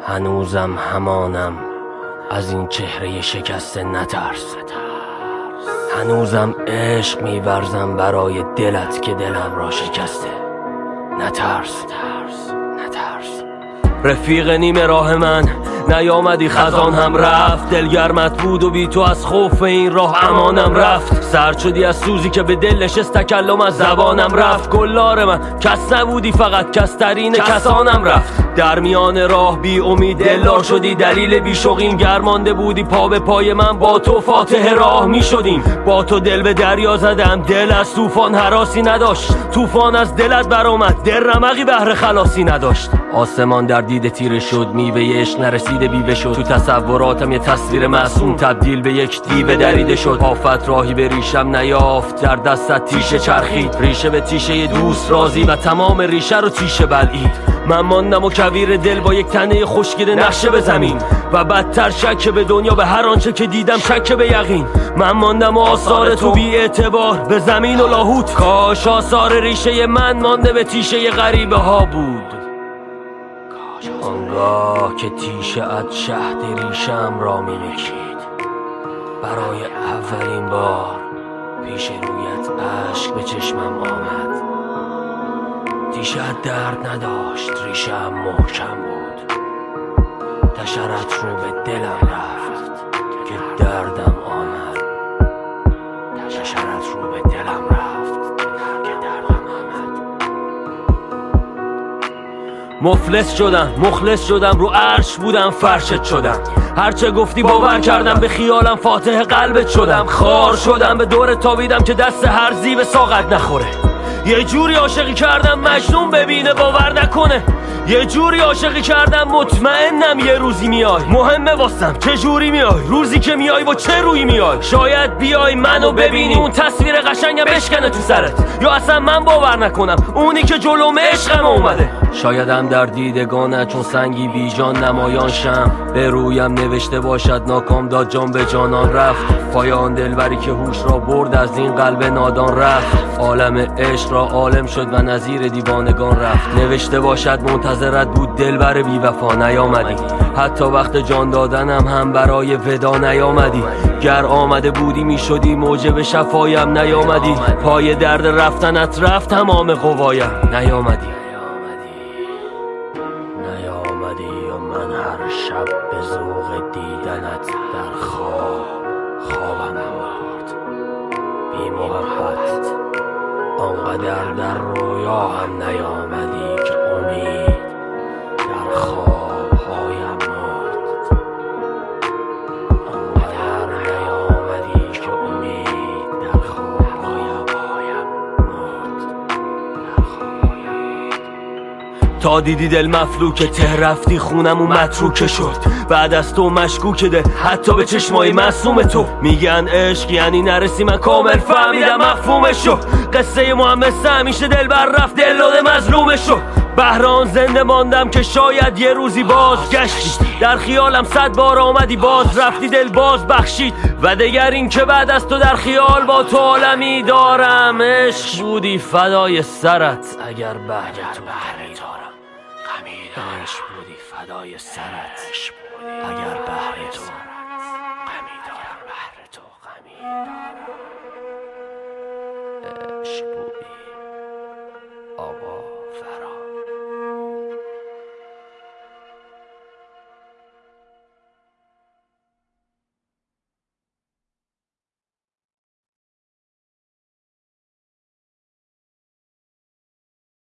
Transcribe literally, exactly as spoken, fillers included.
هنوزم همانم، از این چهره شکسته نترس. هنوزم عشق می‌ورزم برای دلت که دلم را شکسته. نترس، نترس. رفیق نیمه راه من نیامدی، خزان هم رفت. دلگرمت بود و بی تو از خوف این راه امانم رفت. سرد شدی از سوزی که به دل نشست، تکلم از زبانم رفت. گلار من کس نبودی، فقط کس‌ترین کسانم رفت. در میان راه بی امید دلدار شدی، دلیل بی شوقیم گرمانده بودی. پا به پای من با تو فاتح راه می شدیم. با تو دل به دریا زدم، دل از طوفان هراسی نداشت. طوفان از دلت برآمد، دل رمقی بهر خلاصی نداشت. آسمان در دیده تیره شد، میوه عشق نرسیده بیوه شد. تو تصوراتم یه تصویر معصوم تبدیل به یک دیو دریده شد. آفت راهی به ریشم نیافت، در دستت تیشه چرخید. ریشه به تیشه دوست رازی و تمام ریشه رو تیشه بلعید. من ماندم و کویر دل با یک تنه خشکیده نقشه به زمین و بدتر شک به دنیا، به هر آنچه که دیدم شک به یقین. من ماندم و آثار تو بی اعتبار به زمین و لاهوت. کاش آثار ریشه من مانده به تیشه غریبه ها بود. آنگاه که تیشه ات شهد ریشم را می نکشید، برای اولین بار پیش رویت اشک به چشمم آمد. تیشه ات درد نداشت، ریشم محکم بود. تشرت رو به دلم رفت که دردم آمد. تشرت رو به دلم رفت که دردم آمد. مفلس شدم، مخلص شدم، رو عرش بودم فرشت شدم. هرچه گفتی باور کردم، به خیالم فاتح قلبت شدم. خار شدم، به دور تابیدم که دست هر زیب ساقت نخوره. یه جوری عاشقی کردم مجنون ببینه باور نکنه. یه جوری عاشقی کردم مطمئنم یه روزی میای. مهمه واسم چه جوری میای، روزی که میای با چه روی میای. شاید بیای منو ببینی، اون تصویر قشنگم بشکنه تو سرت، یا اصلا من باور نکنم اونی که جلوم عشقم اومده. شایدم در دیدگانت چون سنگی بیجان نمایان شم، به رویم نوشته باشد ناکام داد جان به جانان رفت. پایان دلبری که هوش را برد از این قلب نادان رفت. عالم عشق را عالم شد و نظیر دیوانگان رفت. نوشته باشد منتظرت بود دلبر بی وفا نیامدی. حتی وقت جان دادنم هم برای ودا نیامدی. گر آمده بودی می شدی موجب شفایم نیامدی. پای درد رفتنت رفت تمام قوایم نیامدی. نیامدی و من هر شب به ذوق دیدنت در خواب خوابم برد. بی محبت آنقدر در رویا هم نیامدی که امید در خواب هایم مرد. آنقدر نیامدی که امید در خواب هایم مرد. تا دیدی دل مفلوکه، ته رفتی خونم و متروکه شد. بعد از تو مشکوک ده حتی به چشمای معصوم تو. میگن عشق یعنی نرسی، من کامل فهمیدم مفهومشو. قصه محمد همیشه دل بر رفت، دل داده مظلومشو. بهران زنده ماندم که شاید یه روزی باز گشتی. در خیالم صد بار آمدی باز رفتی، دل باز بخشید. و دگر این که بعد از تو در خیال با تو عالمی دارم. عشق بودی فدای سرت اگر بهر تو غمی دارم. عشق بودی فدای سرت اگر بهر تو غمی دارم. عشق